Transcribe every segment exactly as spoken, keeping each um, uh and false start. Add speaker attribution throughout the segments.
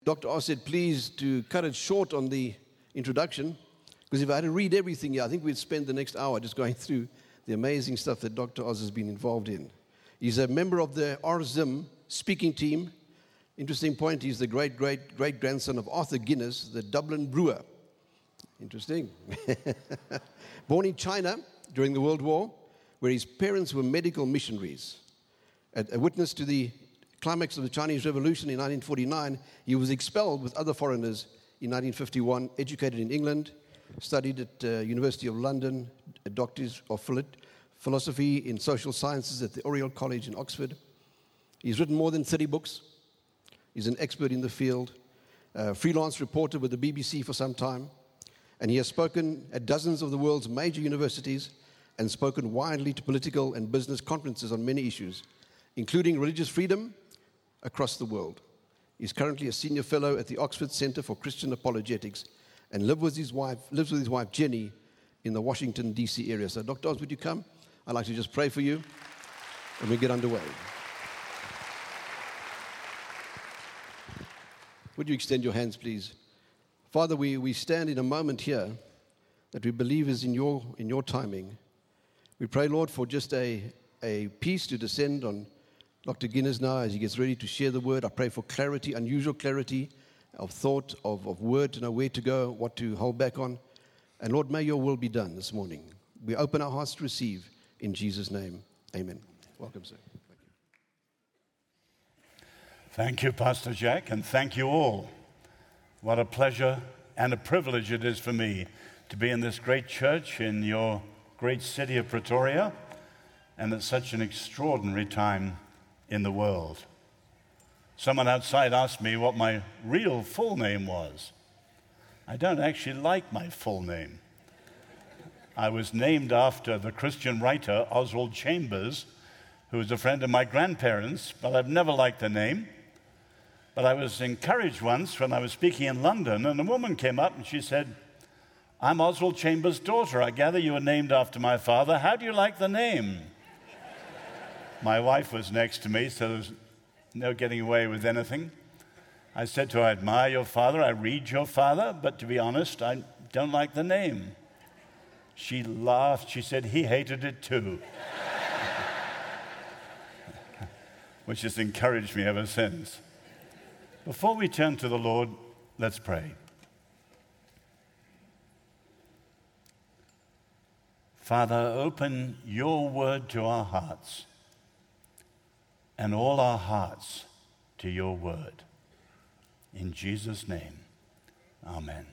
Speaker 1: Doctor Oz said, please, to cut it short on the introduction, because if I had to read everything here, I think we'd spend the next hour just going through the amazing stuff that Doctor Oz has been involved in. He's a member of the R Z I M speaking team. Interesting point, he's the great-great-great-grandson of Arthur Guinness, the Dublin brewer. Interesting. Born in China during the World War, where his parents were medical missionaries. A witness to the climax of the Chinese Revolution in nineteen forty-nine, he was expelled with other foreigners in nineteen fifty-one, educated in England, studied at uh, University of London, a doctorate of philosophy in social sciences at the Oriel College in Oxford. He's written more than thirty books. He's an expert in the field, a freelance reporter with the B B C for some time, and he has spoken at dozens of the world's major universities and spoken widely to political and business conferences on many issues, including religious freedom across the world. He's currently a senior fellow at the Oxford Center for Christian Apologetics and lives with his wife, lives with his wife Jenny in the Washington, D C area. So, Doctor Oz, would you come? I'd like to just pray for you, and we get underway. Would you extend your hands, please? Father, we, we stand in a moment here that we believe is in your in your timing. We pray, Lord, for just a, a peace to descend on Doctor Guinness now as he gets ready to share the word. I pray for clarity, unusual clarity of thought, of, of word, to know where to go, what to hold back on. And Lord, may your will be done this morning. We open our hearts to receive in Jesus' name. Amen. Welcome, sir.
Speaker 2: Thank you, Pastor Jack, and thank you all. What a pleasure and a privilege it is for me to be in this great church in your great city of Pretoria, and at such an extraordinary time in the world. Someone outside asked me what my real full name was. I don't actually like my full name. I was named after the Christian writer Oswald Chambers, who was a friend of my grandparents, but I've never liked the name. But I was encouraged once when I was speaking in London, and a woman came up and she said, "I'm Oswald Chambers' daughter. I gather you were named after my father. How do you like the name?" My wife was next to me, so there was no getting away with anything. I said to her, "I admire your father, I read your father, but to be honest, I don't like the name." She laughed. She said he hated it too, which has encouraged me ever since. Before we turn to the Lord, let's pray. Father, open your word to our hearts, and all our hearts to your word. In Jesus' name, amen.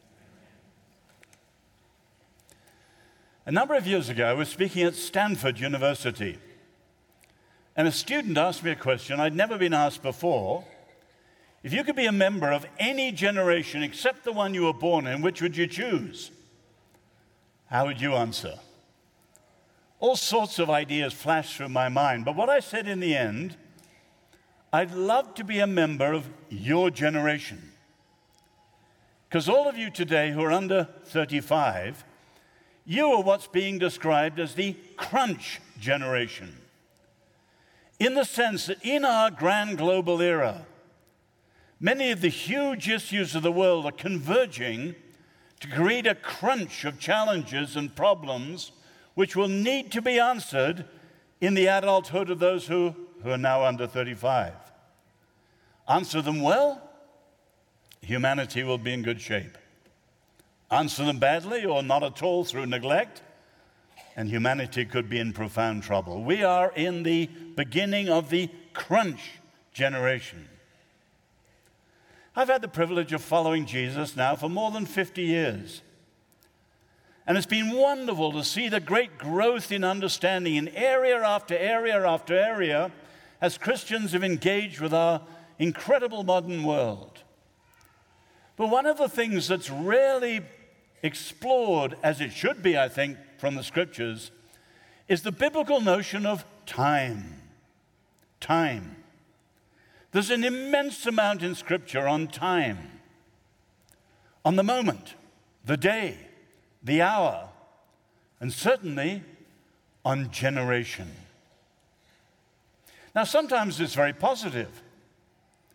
Speaker 2: A number of years ago, I was speaking at Stanford University, and a student asked me a question I'd never been asked before. If you could be a member of any generation except the one you were born in, which would you choose? How would you answer? All sorts of ideas flashed through my mind, but what I said in the end, I'd love to be a member of your generation. Because all of you today who are under thirty-five, you are what's being described as the crunch generation. In the sense that in our grand global era, many of the huge issues of the world are converging to create a crunch of challenges and problems which will need to be answered in the adulthood of those who, who are now under thirty-five. Answer them well, humanity will be in good shape. Answer them badly or not at all through neglect, and humanity could be in profound trouble. We are in the beginning of the crunch generation. I've had the privilege of following Jesus now for more than fifty years. And it's been wonderful to see the great growth in understanding in area after area after area as Christians have engaged with our incredible modern world. But one of the things that's rarely explored, as it should be, I think, from the Scriptures, is the biblical notion of time. Time. There's an immense amount in Scripture on time, on the moment, the day, the hour, and certainly on generation. Now, sometimes it's very positive.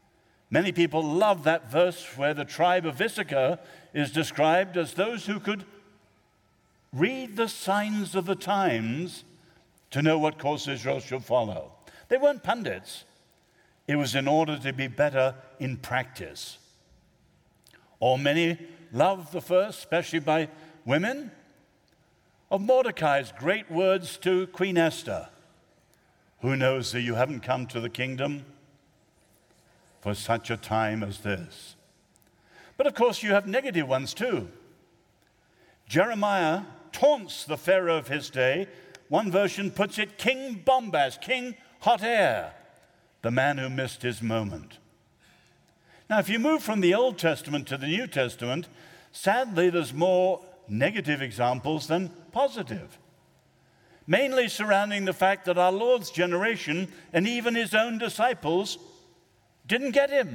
Speaker 2: Many people love that verse where the tribe of Issachar is described as those who could read the signs of the times to know what course Israel should follow. They weren't pundits. It was in order to be better in practice. Or many love the verse, especially by women, of Mordecai's great words to Queen Esther. Who knows that you haven't come to the kingdom for such a time as this? But of course, you have negative ones too. Jeremiah taunts the Pharaoh of his day. One version puts it, King Bombast, King Hot Air, the man who missed his moment. Now, if you move from the Old Testament to the New Testament, sadly, there's more negative examples than positive, mainly surrounding the fact that our Lord's generation and even his own disciples didn't get him.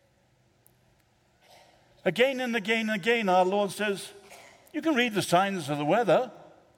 Speaker 2: Again and again and again, our Lord says, you can read the signs of the weather,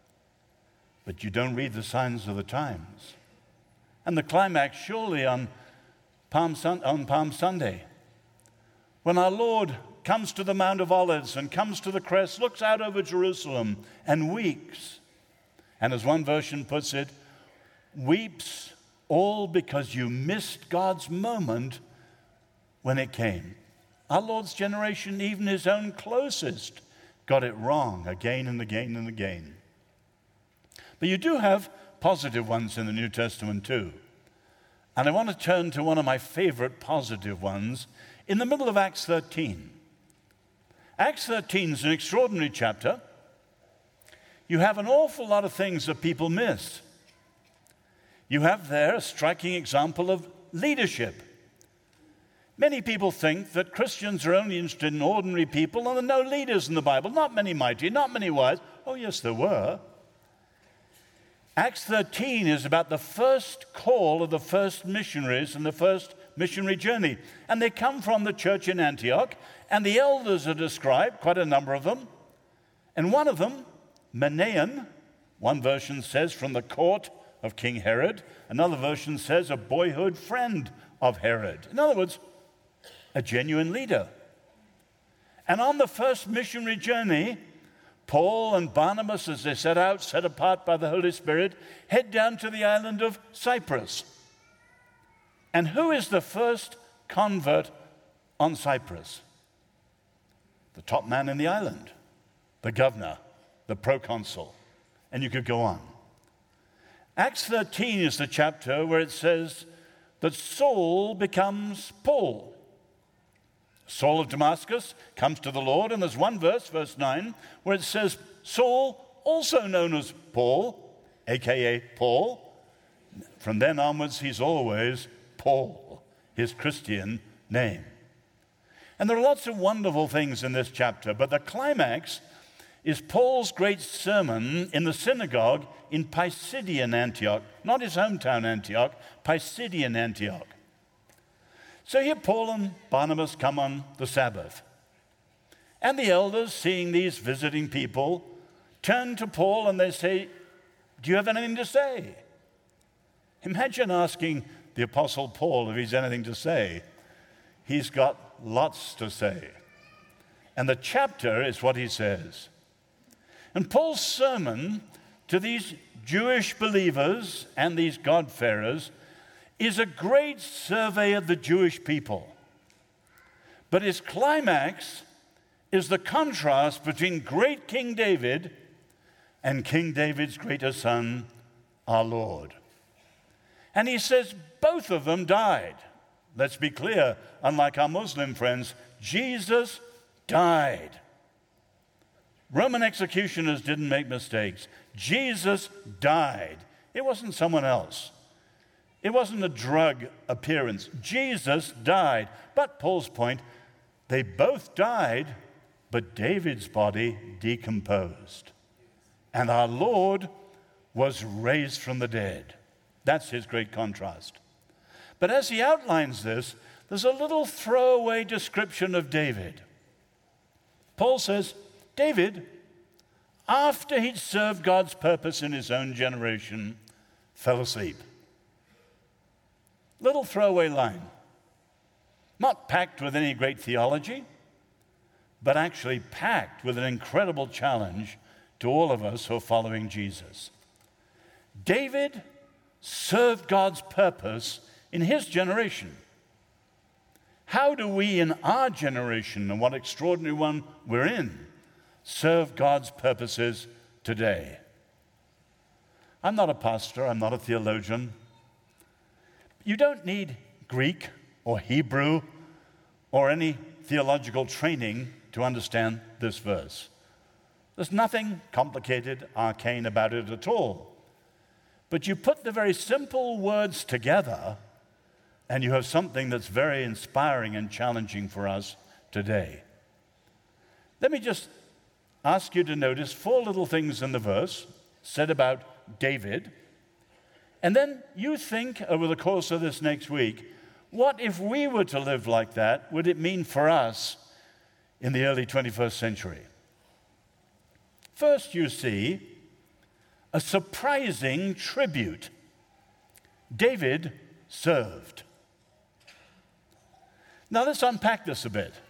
Speaker 2: but you don't read the signs of the times. And the climax surely on Palm, Sun- on Palm Sunday, when our Lord comes to the Mount of Olives and comes to the crest, looks out over Jerusalem and weeps. And as one version puts it, weeps all because you missed God's moment when it came. Our Lord's generation, even his own closest, got it wrong again and again and again. But you do have positive ones in the New Testament too. And I want to turn to one of my favorite positive ones in the middle of Acts thirteen. Acts thirteen is an extraordinary chapter. You have an awful lot of things that people miss. You have there a striking example of leadership. Many people think that Christians are only interested in ordinary people and there are no leaders in the Bible. Not many mighty, not many wise. Oh, yes, there were. Acts thirteen is about the first call of the first missionaries and the first missionary journey. And they come from the church in Antioch, and the elders are described, quite a number of them. And one of them, Manaen, one version says from the court of King Herod. Another version says a boyhood friend of Herod. In other words, a genuine leader. And on the first missionary journey, Paul and Barnabas, as they set out, set apart by the Holy Spirit, head down to the island of Cyprus. And who is the first convert on Cyprus? The top man in the island, the governor, the proconsul. And you could go on. Acts thirteen is the chapter where it says that Saul becomes Paul. Saul of Damascus comes to the Lord, and there's one verse, verse nine, where it says, Saul, also known as Paul, a k a. Paul. From then onwards, he's always Paul, his Christian name. And there are lots of wonderful things in this chapter, but the climax is Paul's great sermon in the synagogue in Pisidian Antioch, not his hometown Antioch, Pisidian Antioch. So here Paul and Barnabas come on the Sabbath. And the elders, seeing these visiting people, turn to Paul and they say, do you have anything to say? Imagine asking the Apostle Paul if he's anything to say. He's got lots to say. And the chapter is what he says. And Paul's sermon to these Jewish believers and these God-fearers is a great survey of the Jewish people. But its climax is the contrast between great King David and King David's greater son, our Lord. And he says both of them died. Let's be clear, unlike our Muslim friends, Jesus died. Roman executioners didn't make mistakes. Jesus died. It wasn't someone else. It wasn't a drug appearance. Jesus died. But Paul's point, they both died, but David's body decomposed. And our Lord was raised from the dead. That's his great contrast. But as he outlines this, there's a little throwaway description of David. Paul says, David, after he'd served God's purpose in his own generation, fell asleep. Little throwaway line. Not packed with any great theology, but actually packed with an incredible challenge to all of us who are following Jesus. David served God's purpose in his generation. How do we in our generation, and what extraordinary one we're in, serve God's purposes today? I'm not a pastor, I'm not a theologian. You don't need Greek or Hebrew or any theological training to understand this verse. There's nothing complicated, arcane about it at all. But you put the very simple words together, and you have something that's very inspiring and challenging for us today. Let me just ask you to notice four little things in the verse said about David, and then you think over the course of this next week, what if we were to live like that, would it mean for us in the early twenty-first century? First, you see a surprising tribute. David served. Now let's unpack this a bit.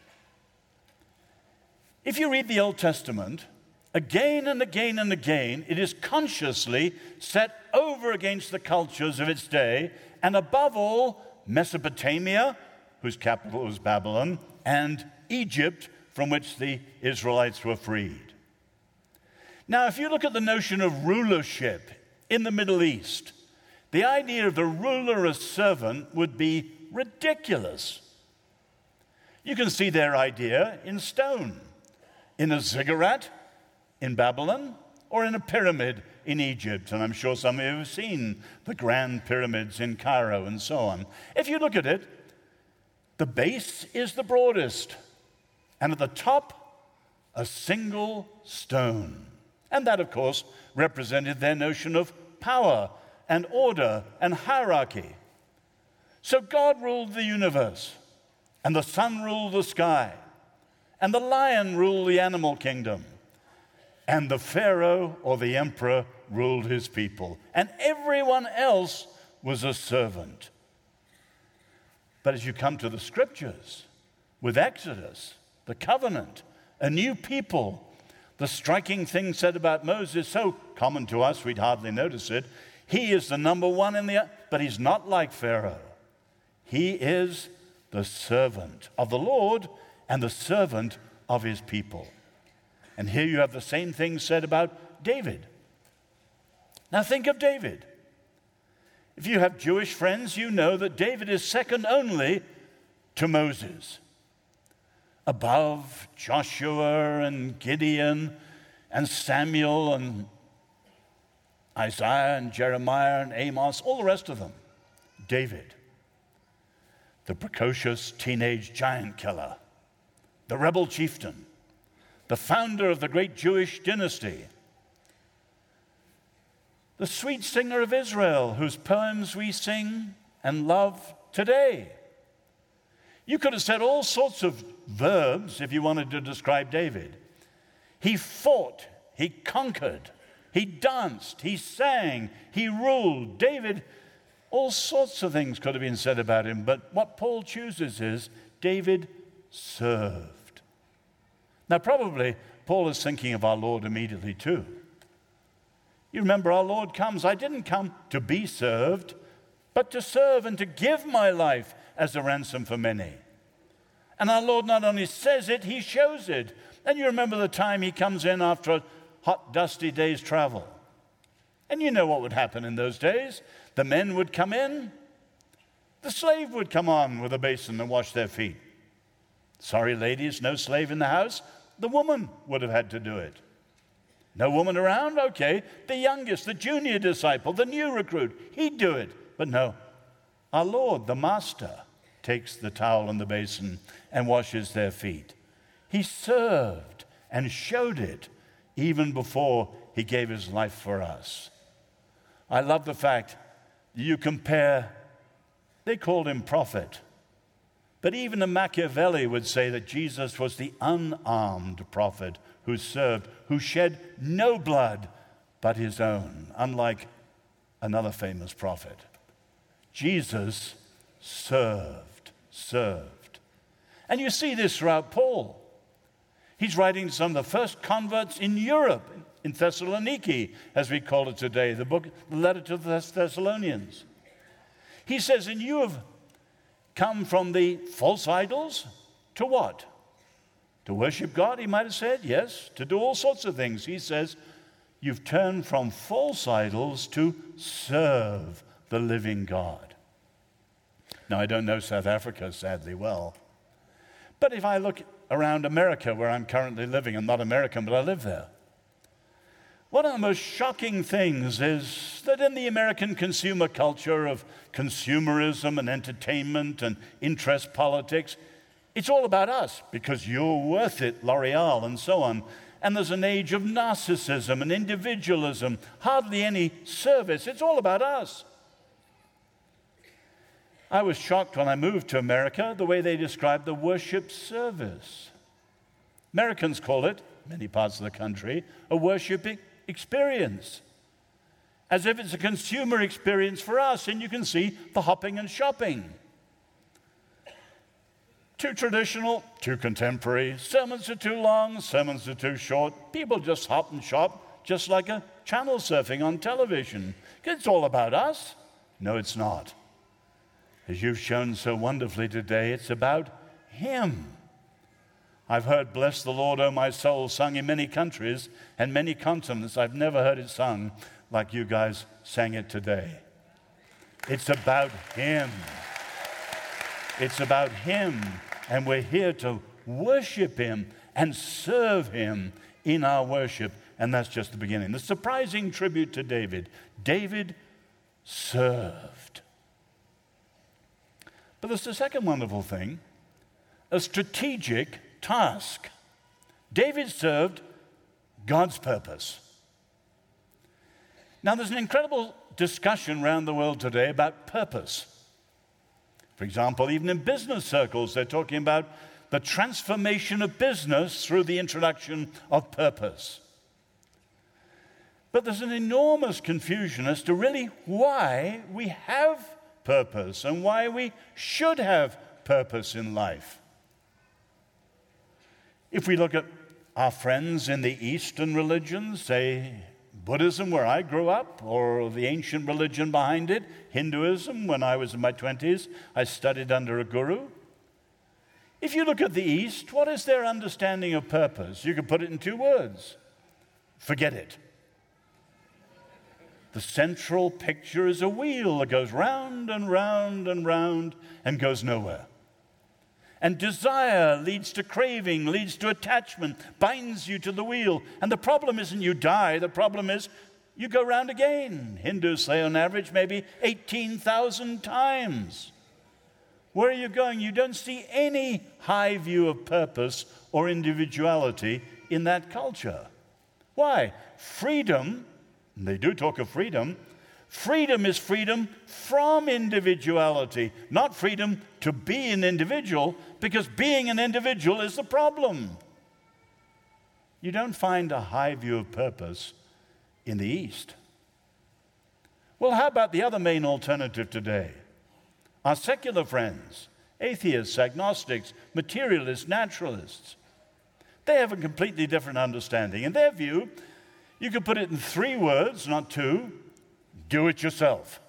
Speaker 2: If you read the Old Testament, again and again and again, it is consciously set over against the cultures of its day, and above all, Mesopotamia, whose capital was Babylon, and Egypt, from which the Israelites were freed. Now, if you look at the notion of rulership in the Middle East, the idea of the ruler as servant would be ridiculous. You can see their idea in stone, in a ziggurat in Babylon, or in a pyramid in Egypt. And I'm sure some of you have seen the grand pyramids in Cairo and so on. If you look at it, the base is the broadest, and at the top, a single stone. And that, of course, represented their notion of power and order and hierarchy. So God ruled the universe, and the sun ruled the sky, and the lion ruled the animal kingdom, and the Pharaoh or the emperor ruled his people, and everyone else was a servant. But as you come to the scriptures, with Exodus, the covenant, a new people, the striking thing said about Moses, so common to us, we'd hardly notice it. He is the number one in the, but he's not like Pharaoh. He is the servant of the Lord and the servant of his people. And here you have the same thing said about David. Now think of David. If you have Jewish friends, you know that David is second only to Moses, above Joshua and Gideon and Samuel and Isaiah and Jeremiah and Amos, all the rest of them. David, the precocious teenage giant killer, the rebel chieftain, the founder of the great Jewish dynasty, the sweet singer of Israel, whose poems we sing and love today. You could have said all sorts of verbs if you wanted to describe David. He fought, he conquered, he danced, he sang, he ruled. David, all sorts of things could have been said about him, but what Paul chooses is David served. Now, probably Paul is thinking of our Lord immediately too. You remember our Lord comes, I didn't come to be served, but to serve and to give my life as a ransom for many. And our Lord not only says it, he shows it. And you remember the time he comes in after a hot, dusty day's travel. And you know what would happen in those days. The men would come in. The slave would come on with a basin and wash their feet. Sorry, ladies, no slave in the house. The woman would have had to do it. No woman around? Okay. The youngest, the junior disciple, the new recruit, he'd do it. But no, our Lord, the Master, takes the towel and the basin and washes their feet. He served and showed it even before he gave his life for us. I love the fact that you compare, they called him prophet, but even a Machiavelli would say that Jesus was the unarmed prophet who served, who shed no blood but his own, unlike another famous prophet. Jesus served, served. And you see this throughout Paul. He's writing to some of the first converts in Europe, in Thessaloniki, as we call it today, the book, the letter to the Thessalonians. He says, and you have come from the false idols to what? To worship God, he might have said, yes, to do all sorts of things. He says, you've turned from false idols to serve the living God. Now, I don't know South Africa, sadly, well. But if I look around America, where I'm currently living, I'm not American, but I live there. One of the most shocking things is that in the American consumer culture of consumerism and entertainment and interest politics, it's all about us, because you're worth it, L'Oreal, and so on. And there's an age of narcissism and individualism, hardly any service. It's all about us. I was shocked when I moved to America, the way they described the worship service. Americans call it, many parts of the country, a worship experience, as if it's a consumer experience for us, and you can see the hopping and shopping. Too traditional, too contemporary. Sermons are too long, sermons are too short. People just hop and shop, just like a channel surfing on television. It's all about us. No, it's not. As you've shown so wonderfully today, it's about Him. I've heard Bless the Lord, O my soul, sung in many countries and many continents. I've never heard it sung like you guys sang it today. It's about Him. It's about Him. And we're here to worship Him and serve Him in our worship. And that's just the beginning. The surprising tribute to David. David served. But there's the second wonderful thing, a strategic task. David served God's purpose. Now, there's an incredible discussion around the world today about purpose. For example, even in business circles, they're talking about the transformation of business through the introduction of purpose. But there's an enormous confusion as to really why we have purpose and why we should have purpose in life. If we look at our friends in the Eastern religions, say Buddhism, where I grew up, or the ancient religion behind it, Hinduism, when I was in my twenties, I studied under a guru. If you look at the East, what is their understanding of purpose? You can put it in two words. Forget it. The central picture is a wheel that goes round and round and round and goes nowhere. And desire leads to craving, leads to attachment, binds you to the wheel. And the problem isn't you die, the problem is you go round again. Hindus say on average maybe eighteen thousand times. Where are you going? You don't see any high view of purpose or individuality in that culture. Why? Freedom, and they do talk of freedom, freedom is freedom from individuality, not freedom to be an individual, because being an individual is the problem. You don't find a high view of purpose in the East. Well, how about the other main alternative today? Our secular friends, atheists, agnostics, materialists, naturalists. They have a completely different understanding. In their view, you could put it in three words, not two. Do it yourself.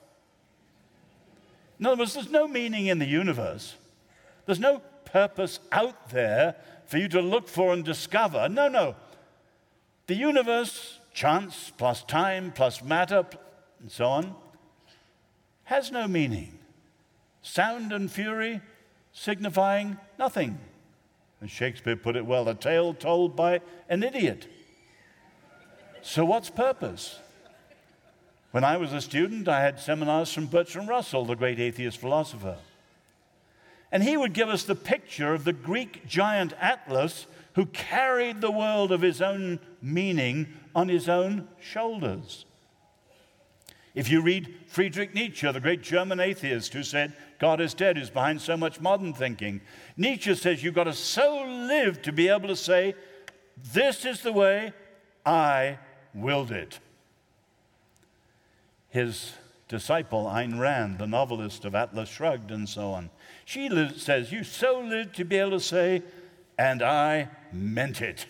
Speaker 2: In other words, there's no meaning in the universe. There's no purpose out there for you to look for and discover. No, no. The universe, chance plus time plus matter and so on, has no meaning. Sound and fury signifying nothing. And Shakespeare put it well, a tale told by an idiot. So what's purpose? When I was a student, I had seminars from Bertrand Russell, the great atheist philosopher. And he would give us the picture of the Greek giant Atlas who carried the world of his own meaning on his own shoulders. If you read Friedrich Nietzsche, the great German atheist who said, God is dead, who's behind so much modern thinking, Nietzsche says you've got to so live to be able to say, this is the way I willed it. His disciple, Ayn Rand, the novelist of Atlas Shrugged and so on. She li- says, you so live to be able to say, and I meant it.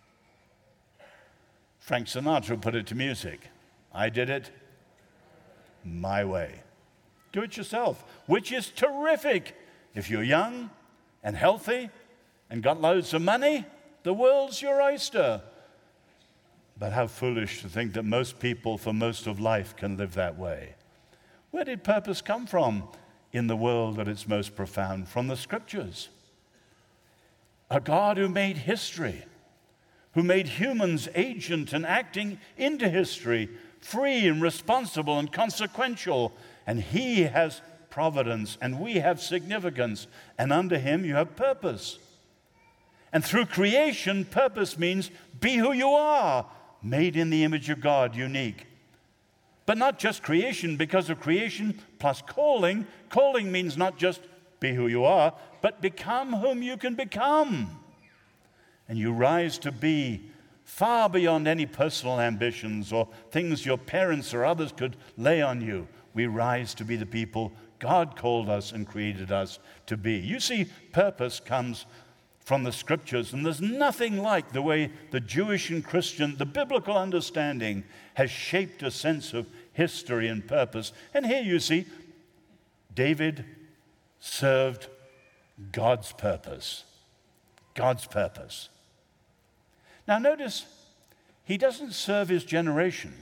Speaker 2: Frank Sinatra put it to music. I did it my way. Do it yourself, which is terrific. If you're young and healthy and got loads of money, the world's your oyster. But how foolish to think that most people for most of life can live that way. Where did purpose come from in the world at its most profound? From the Scriptures. A God who made history, who made humans agent and acting into history, free and responsible and consequential. And He has providence, and we have significance. And under Him you have purpose. And through creation, purpose means be who you are, made in the image of God, unique. But not just creation, because of creation plus calling. Calling means not just be who you are, but become whom you can become. And you rise to be far beyond any personal ambitions or things your parents or others could lay on you. We rise to be the people God called us and created us to be. You see, purpose comes from the Scriptures, and there's nothing like the way the Jewish and Christian, the biblical understanding has shaped a sense of history and purpose. And here you see, David served God's purpose. God's purpose. Now notice, he doesn't serve his generation.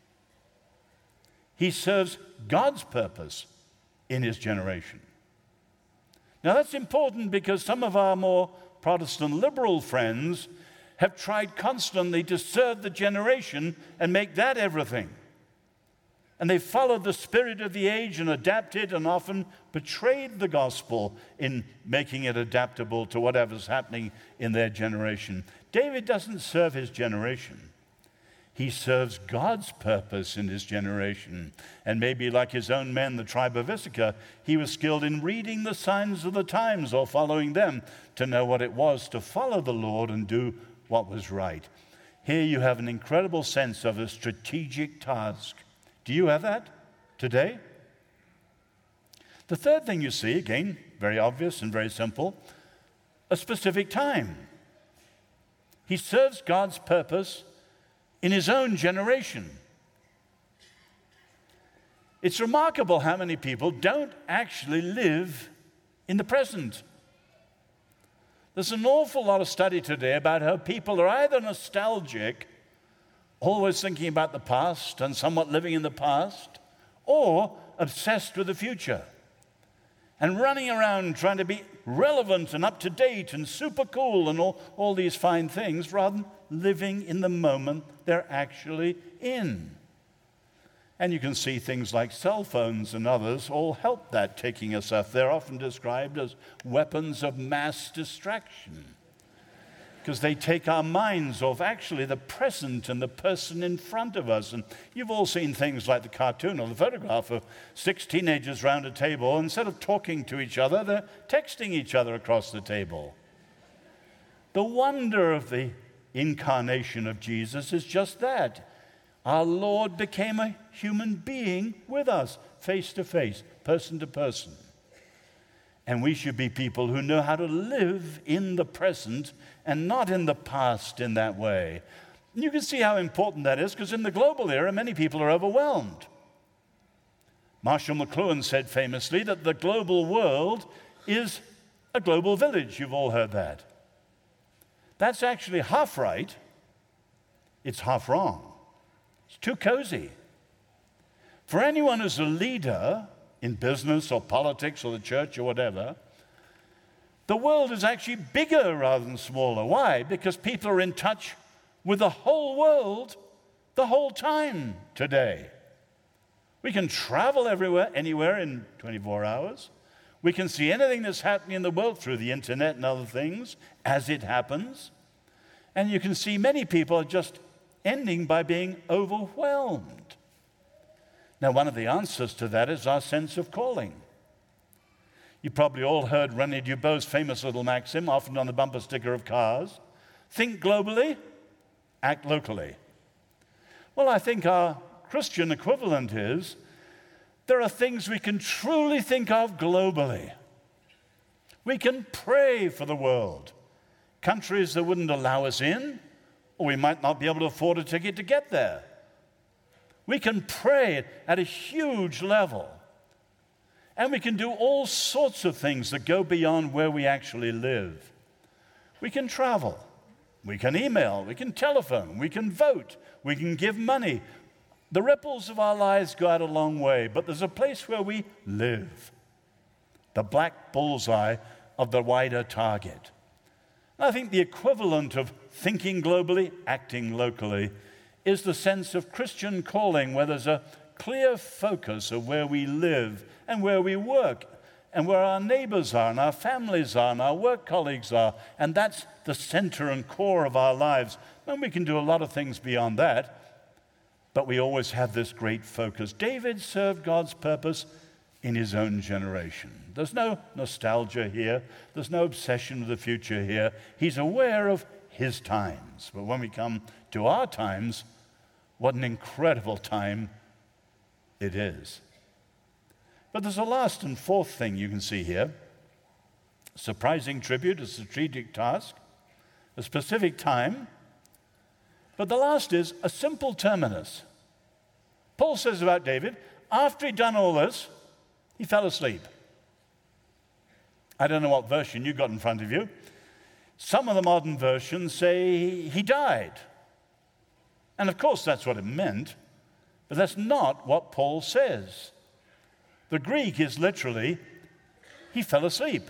Speaker 2: He serves God's purpose in his generation. Now that's important because some of our more Protestant liberal friends have tried constantly to serve the generation and make that everything. And they followed the spirit of the age and adapted and often betrayed the gospel in making it adaptable to whatever's happening in their generation. David doesn't serve his generation. He serves God's purpose in his generation. And maybe like his own men, the tribe of Issachar, he was skilled in reading the signs of the times or following them to know what it was to follow the Lord and do what was right. Here you have an incredible sense of a strategic task. Do you have that today? The third thing you see, again, very obvious and very simple, a specific time. He serves God's purpose in his own generation. It's remarkable how many people don't actually live in the present. There's an awful lot of study today about how people are either nostalgic, always thinking about the past and somewhat living in the past, or obsessed with the future and running around trying to be relevant and up to date and super cool and all, all these fine things rather than living in the moment they're actually in. And you can see things like cell phones and others all help that, taking us off. They're often described as weapons of mass distraction because they take our minds off actually the present and the person in front of us. And you've all seen things like the cartoon or the photograph of six teenagers round a table. Instead of talking to each other, they're texting each other across the table. The wonder of the incarnation of Jesus is just that. Our Lord became a human being with us, face to face, person to person. And we should be people who know how to live in the present and not in the past in that way. And you can see how important that is, because in the global era, many people are overwhelmed. Marshall McLuhan said famously that the global world is a global village. You've all heard that. That's actually half right. It's half wrong. It's too cozy. For anyone who's a leader in business or politics or the church or whatever, the world is actually bigger rather than smaller. Why? Because people are in touch with the whole world the whole time today. We can travel everywhere, anywhere in twenty-four hours. We can see anything that's happening in the world through the internet and other things as it happens. And you can see many people are just ending by being overwhelmed. Now, one of the answers to that is our sense of calling. You probably all heard René Dubos's famous little maxim, often on the bumper sticker of cars: think globally, act locally. Well, I think our Christian equivalent is There are things we can truly think of globally. We can pray for the world. Countries that wouldn't allow us in, or we might not be able to afford a ticket to get there. We can pray at a huge level. And we can do all sorts of things that go beyond where we actually live. We can travel. We can email. We can telephone. We can vote. We can give money. The ripples of our lives go out a long way, but there's a place where we live. The black bullseye of the wider target. I think the equivalent of thinking globally, acting locally, is the sense of Christian calling, where there's a clear focus of where we live and where we work and where our neighbors are and our families are and our work colleagues are. And that's the center and core of our lives. And we can do a lot of things beyond that, but we always have this great focus. David served God's purpose in his own generation. There's no nostalgia here. There's no obsession with the future here. He's aware of his times. But when we come to our times, what an incredible time it is. But there's a last and fourth thing you can see here. Surprising tribute, a strategic task, a specific time. But the last is a simple terminus. Paul says about David, after he'd done all this, he fell asleep. I don't know what version you got in front of you. Some of the modern versions say he died. And of course that's what it meant, but that's not what Paul says. The Greek is literally, he fell asleep.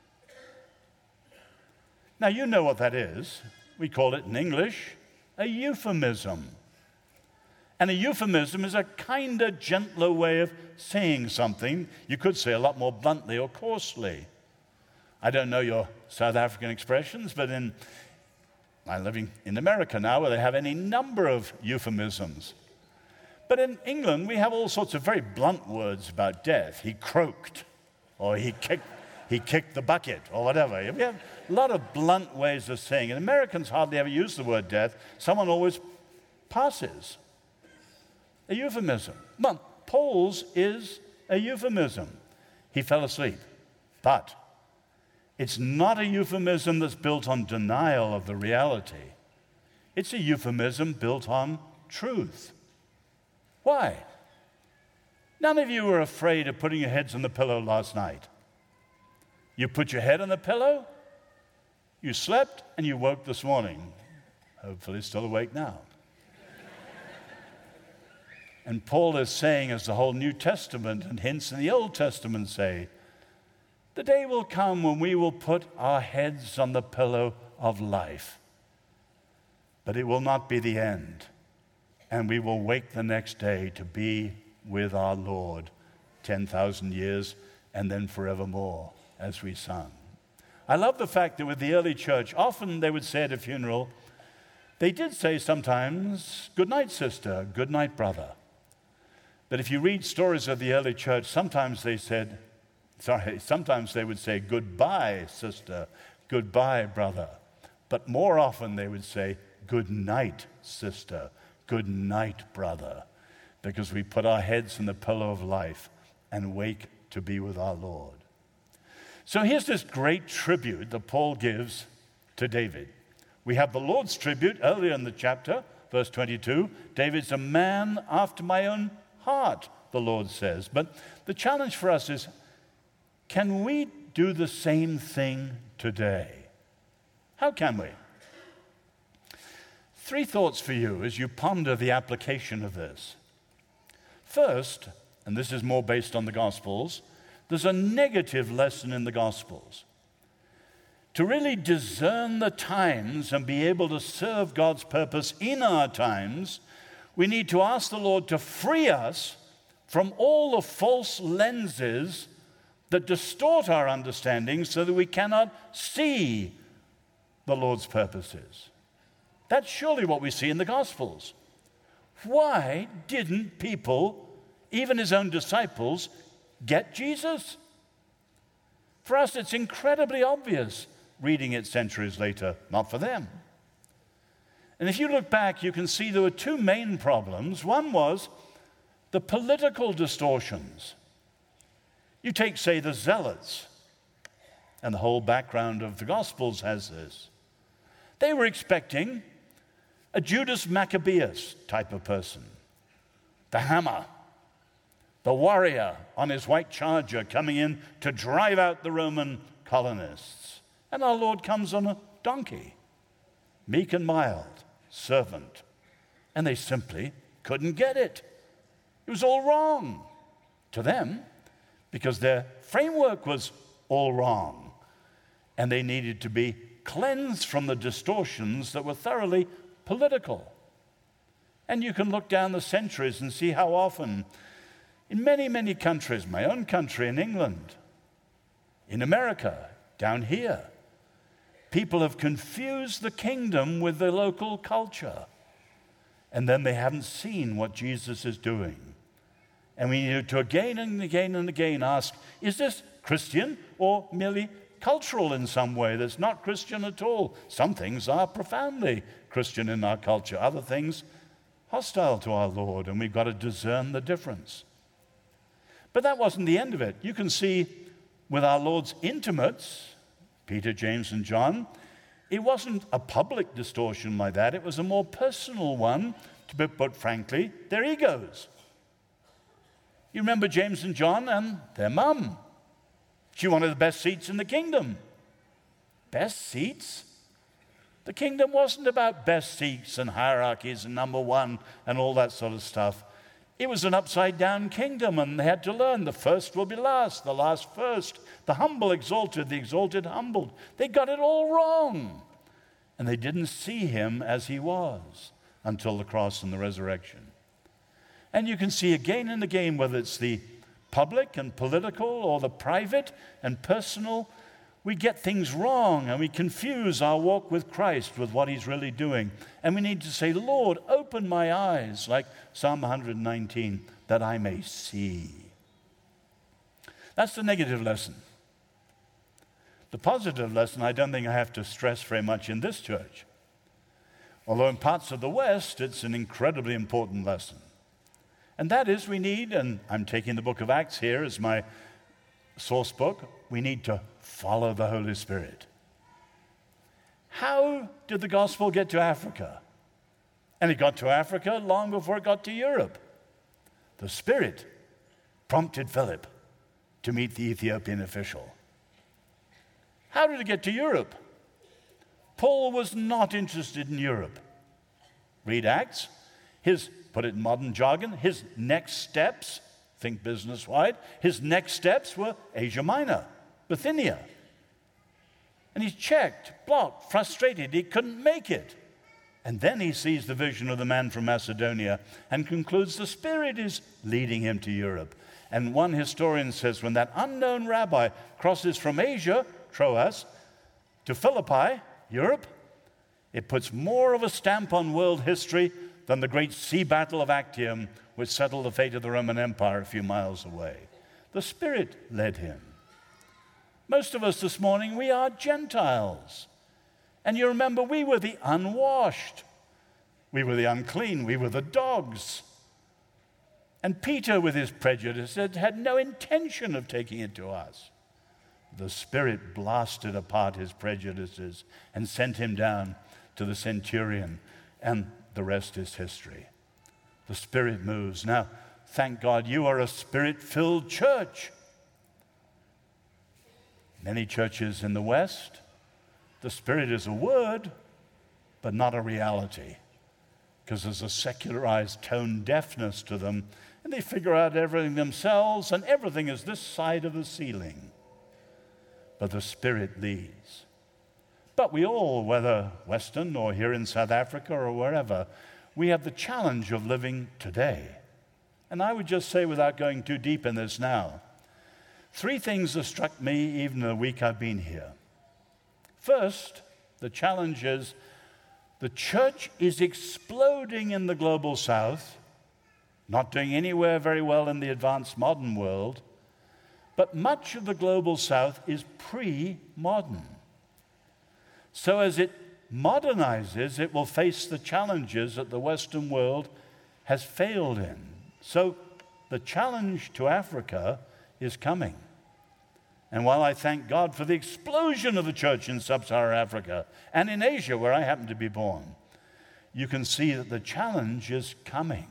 Speaker 2: Now you know what that is. We call it in English a euphemism. And a euphemism is a kinder, gentler way of saying something. You could say a lot more bluntly or coarsely. I don't know your South African expressions, but in I'm living in America now, where they have any number of euphemisms. But in England, we have all sorts of very blunt words about death. He croaked, or he kicked, he kicked the bucket, or whatever. We have a lot of blunt ways of saying it. Americans hardly ever use the word death. Someone always passes. A euphemism. Well, Paul's is a euphemism. He fell asleep. But it's not a euphemism that's built on denial of the reality. It's a euphemism built on truth. Why? None of you were afraid of putting your heads on the pillow last night. You put your head on the pillow, you slept, and you woke this morning. Hopefully still awake now. And Paul is saying, as the whole New Testament and hints in the Old Testament say, the day will come when we will put our heads on the pillow of life. But it will not be the end. And we will wake the next day to be with our Lord ten thousand years and then forevermore, as we sung. I love the fact that with the early church, often they would say at a funeral, they did say sometimes, good night, sister, good night, brother. But if you read stories of the early church, sometimes they said, sorry, sometimes they would say, goodbye, sister, goodbye, brother. But more often they would say, good night, sister, good night, brother, because we put our heads in the pillow of life and wake to be with our Lord. So here's this great tribute that Paul gives to David. We have the Lord's tribute earlier in the chapter, verse twenty-two. David's a man after my own heart, the Lord says. But the challenge for us is, can we do the same thing today? How can we? Three thoughts for you as you ponder the application of this. First, and this is more based on the Gospels, there's a negative lesson in the Gospels. To really discern the times and be able to serve God's purpose in our times, we need to ask the Lord to free us from all the false lenses that distort our understanding so that we cannot see the Lord's purposes. That's surely what we see in the Gospels. Why didn't people, even his own disciples, get Jesus? For us, it's incredibly obvious, reading it centuries later, not for them. And if you look back, you can see there were two main problems. One was the political distortions. You take, say, the Zealots, and the whole background of the Gospels has this. They were expecting a Judas Maccabeus type of person, the hammer, the warrior on his white charger coming in to drive out the Roman colonists. And our Lord comes on a donkey, meek and mild, servant. And they simply couldn't get it. It was all wrong to them because their framework was all wrong. And they needed to be cleansed from the distortions that were thoroughly political. And you can look down the centuries and see how often in many, many countries, my own country in England, in America, down here, people have confused the kingdom with the local culture. And then they haven't seen what Jesus is doing. And we need to again and again and again ask, is this Christian or merely cultural in some way that's not Christian at all? Some things are profoundly Christian in our culture, other things hostile to our Lord, and we've got to discern the difference. But that wasn't the end of it. You can see with our Lord's intimates, Peter, James, and John, it wasn't a public distortion like that. It was a more personal one, to be put frankly, their egos. You remember James and John and their mum. She wanted the best seats in the kingdom. Best seats? The kingdom wasn't about best seats and hierarchies and number one and all that sort of stuff. It was an upside-down kingdom, and they had to learn the first will be last, the last first, the humble exalted, the exalted humbled. They got it all wrong, and they didn't see him as he was until the cross and the resurrection. And you can see again and again, whether it's the public and political or the private and personal, we get things wrong and we confuse our walk with Christ with what he's really doing. And we need to say, Lord, open my eyes, like Psalm one nineteen, that I may see. That's the negative lesson. The positive lesson, I don't think I have to stress very much in this church. Although in parts of the West, it's an incredibly important lesson. And that is we need, and I'm taking the book of Acts here as my source book, we need to follow the Holy Spirit. How did the gospel get to Africa? And it got to Africa long before it got to Europe. The Spirit prompted Philip to meet the Ethiopian official. How did it get to Europe? Paul was not interested in Europe. Read Acts. His, put it in modern jargon, his next steps, think business-wide, his next steps were Asia Minor, Bithynia. And he's checked, blocked, frustrated. He couldn't make it. And then he sees the vision of the man from Macedonia and concludes the Spirit is leading him to Europe. And one historian says when that unknown rabbi crosses from Asia, Troas, to Philippi, Europe, it puts more of a stamp on world history than the great sea battle of Actium, which settled the fate of the Roman Empire a few miles away. The Spirit led him. Most of us this morning, we are Gentiles. And you remember, we were the unwashed. We were the unclean. We were the dogs. And Peter, with his prejudices, had no intention of taking it to us. The Spirit blasted apart his prejudices and sent him down to the centurion, and the rest is history. The Spirit moves. Now, thank God you are a Spirit-filled church. Many churches in the West, the Spirit is a word, but not a reality, because there's a secularized tone deafness to them, and they figure out everything themselves, and everything is this side of the ceiling. But the Spirit leads. But we all, whether Western or here in South Africa or wherever, we have the challenge of living today. And I would just say, without going too deep in this now, three things have struck me even in the week I've been here. First, the challenge is the church is exploding in the global South, not doing anywhere very well in the advanced modern world, but much of the global South is pre-modern. So as it modernizes, it will face the challenges that the Western world has failed in. So the challenge to Africa is coming. And while I thank God for the explosion of the church in sub-Saharan Africa and in Asia, where I happen to be born, you can see that the challenge is coming.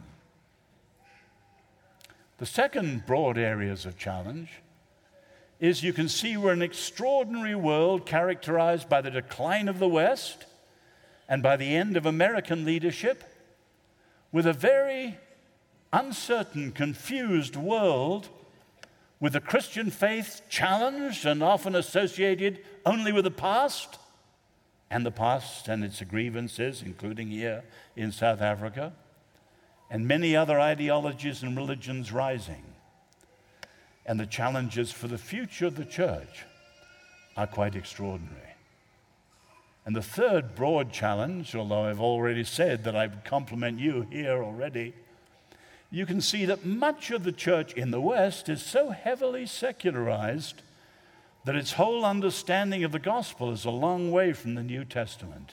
Speaker 2: The second broad areas of challenge is you can see we're an extraordinary world characterized by the decline of the West and by the end of American leadership, with a very uncertain, confused world, with the Christian faith challenged and often associated only with the past, and the past and its grievances, including here in South Africa, and many other ideologies and religions rising. And the challenges for the future of the church are quite extraordinary. And the third broad challenge, although I've already said that I would compliment you here already, you can see that much of the church in the West is so heavily secularized that its whole understanding of the gospel is a long way from the New Testament.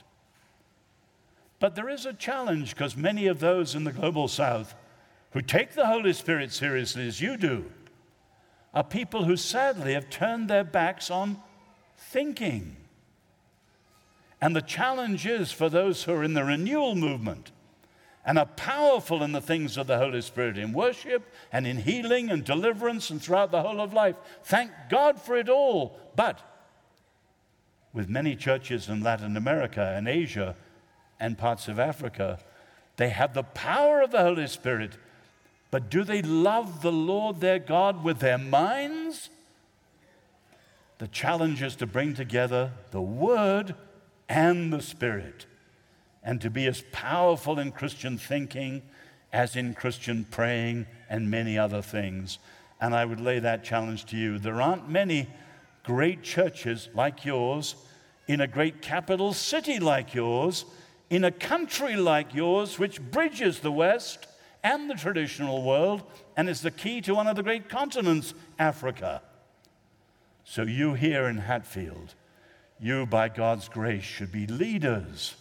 Speaker 2: But there is a challenge, because many of those in the global South who take the Holy Spirit seriously as you do are people who sadly have turned their backs on thinking. And the challenge is for those who are in the renewal movement and are powerful in the things of the Holy Spirit, in worship and in healing and deliverance and throughout the whole of life. Thank God for it all. But with many churches in Latin America and Asia and parts of Africa, they have the power of the Holy Spirit, but do they love the Lord their God with their minds? The challenge is to bring together the Word and the Spirit, and to be as powerful in Christian thinking as in Christian praying and many other things. And I would lay that challenge to you. There aren't many great churches like yours, in a great capital city like yours, in a country like yours, which bridges the West and the traditional world and is the key to one of the great continents, Africa. So you here in Hatfield, you, by God's grace, should be leaders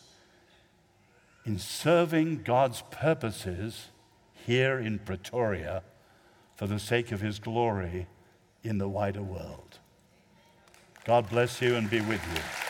Speaker 2: in serving God's purposes here in Pretoria for the sake of His glory in the wider world. God bless you and be with you.